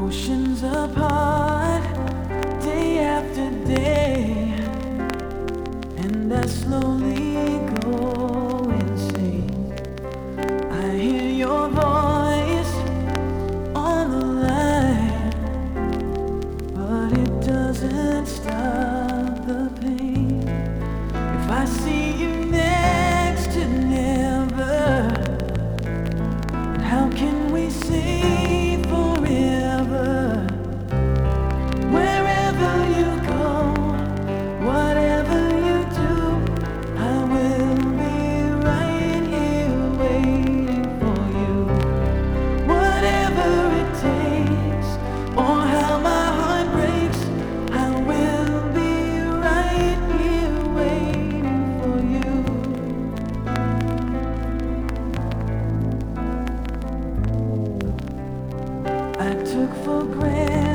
Oceans apart, day after day, and I slowly go insane. I hear your voice on the line, but it doesn't stop the pain. If I see you next to never, how can we say forever? Wherever you go, whatever you do, I will be right here waiting for you. Whatever it takes, or how my heart breaks, I will be right here waiting for you. I took for granted